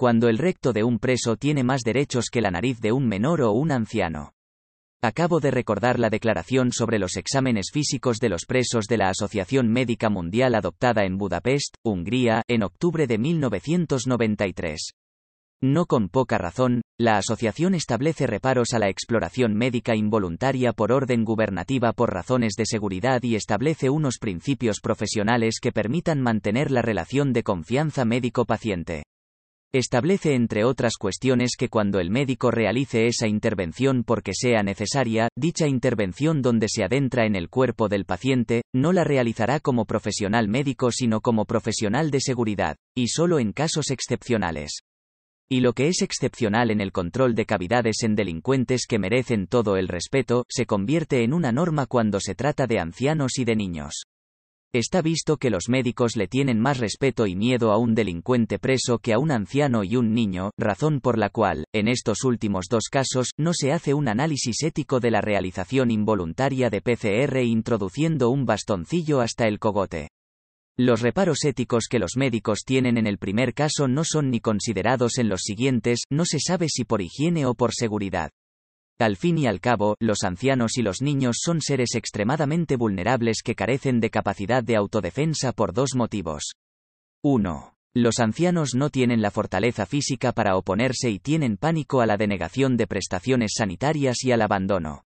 Cuando el recto de un preso tiene más derechos que la nariz de un menor o un anciano. Acabo de recordar la declaración sobre los exámenes físicos de los presos de la Asociación Médica Mundial adoptada en Budapest, Hungría, en octubre de 1993. No con poca razón, la asociación establece reparos a la exploración médica involuntaria por orden gubernativa por razones de seguridad y establece unos principios profesionales que permitan mantener la relación de confianza médico-paciente. Establece entre otras cuestiones que cuando el médico realice esa intervención porque sea necesaria, dicha intervención donde se adentra en el cuerpo del paciente, no la realizará como profesional médico sino como profesional de seguridad, y solo en casos excepcionales. Y lo que es excepcional en el control de cavidades en delincuentes que merecen todo el respeto, se convierte en una norma cuando se trata de ancianos y de niños. Está visto que los médicos le tienen más respeto y miedo a un delincuente preso que a un anciano y un niño, razón por la cual, en estos últimos dos casos, no se hace un análisis ético de la realización involuntaria de PCR introduciendo un bastoncillo hasta el cogote. Los reparos éticos que los médicos tienen en el primer caso no son ni considerados en los siguientes, no se sabe si por higiene o por seguridad. Al fin y al cabo, los ancianos y los niños son seres extremadamente vulnerables que carecen de capacidad de autodefensa por dos motivos. 1. Los ancianos no tienen la fortaleza física para oponerse y tienen pánico a la denegación de prestaciones sanitarias y al abandono.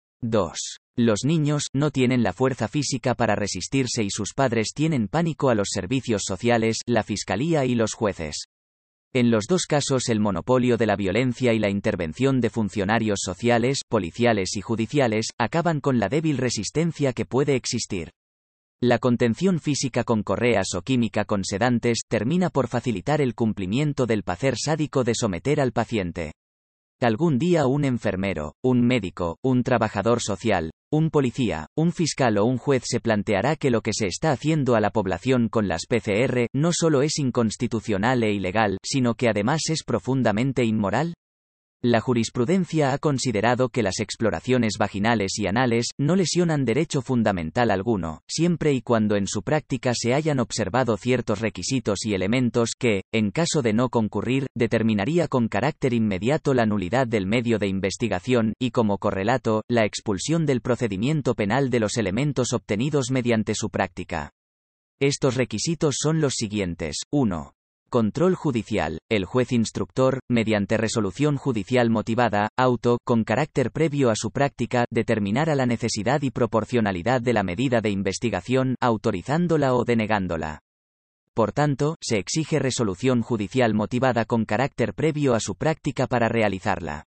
2. Los niños no tienen la fuerza física para resistirse y sus padres tienen pánico a los servicios sociales, la fiscalía y los jueces. En los dos casos el monopolio de la violencia y la intervención de funcionarios sociales, policiales y judiciales, acaban con la débil resistencia que puede existir. La contención física con correas o química con sedantes termina por facilitar el cumplimiento del placer sádico de someter al paciente. Algún día un enfermero, un médico, un trabajador social, un policía, un fiscal o un juez se planteará que lo que se está haciendo a la población con las PCR no solo es inconstitucional e ilegal, sino que además es profundamente inmoral. La jurisprudencia ha considerado que las exploraciones vaginales y anales no lesionan derecho fundamental alguno, siempre y cuando en su práctica se hayan observado ciertos requisitos y elementos que, en caso de no concurrir, determinaría con carácter inmediato la nulidad del medio de investigación y como correlato, la expulsión del procedimiento penal de los elementos obtenidos mediante su práctica. Estos requisitos son los siguientes: 1. Control judicial. El juez instructor, mediante resolución judicial motivada, con carácter previo a su práctica, determinará la necesidad y proporcionalidad de la medida de investigación, autorizándola o denegándola. Por tanto, se exige resolución judicial motivada con carácter previo a su práctica para realizarla.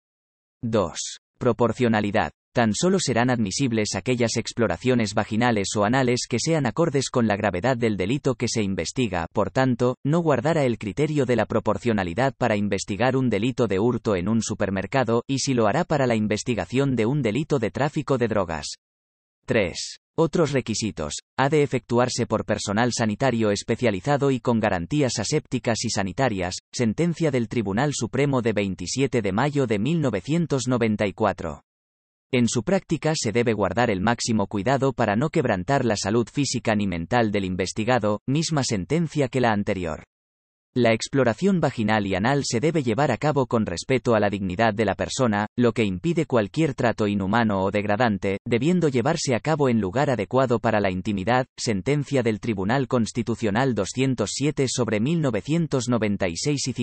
2. Proporcionalidad. Tan solo serán admisibles aquellas exploraciones vaginales o anales que sean acordes con la gravedad del delito que se investiga, por tanto, no guardará el criterio de la proporcionalidad para investigar un delito de hurto en un supermercado, y si lo hará para la investigación de un delito de tráfico de drogas. 3. Otros requisitos. Ha de efectuarse por personal sanitario especializado y con garantías asépticas y sanitarias. Sentencia del Tribunal Supremo de 27 de mayo de 1994. En su práctica se debe guardar el máximo cuidado para no quebrantar la salud física ni mental del investigado, misma sentencia que la anterior. La exploración vaginal y anal se debe llevar a cabo con respeto a la dignidad de la persona, lo que impide cualquier trato inhumano o degradante, debiendo llevarse a cabo en lugar adecuado para la intimidad. Sentencia del Tribunal Constitucional 207/1996 y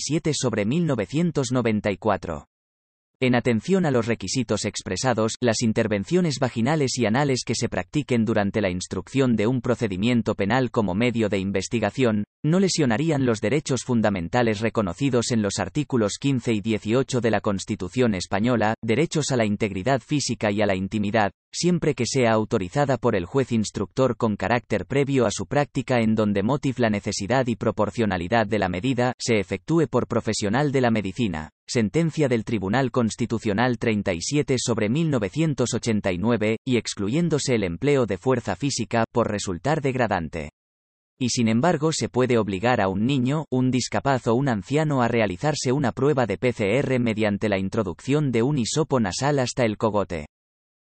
57/1994. En atención a los requisitos expresados, las intervenciones vaginales y anales que se practiquen durante la instrucción de un procedimiento penal como medio de investigación, no lesionarían los derechos fundamentales reconocidos en los artículos 15 y 18 de la Constitución española, derechos a la integridad física y a la intimidad, siempre que sea autorizada por el juez instructor con carácter previo a su práctica en donde motive la necesidad y proporcionalidad de la medida, se efectúe por profesional de la medicina. Sentencia del Tribunal Constitucional 37/1989, y excluyéndose el empleo de fuerza física, por resultar degradante. Y sin embargo se puede obligar a un niño, un discapaz o un anciano a realizarse una prueba de PCR mediante la introducción de un hisopo nasal hasta el cogote.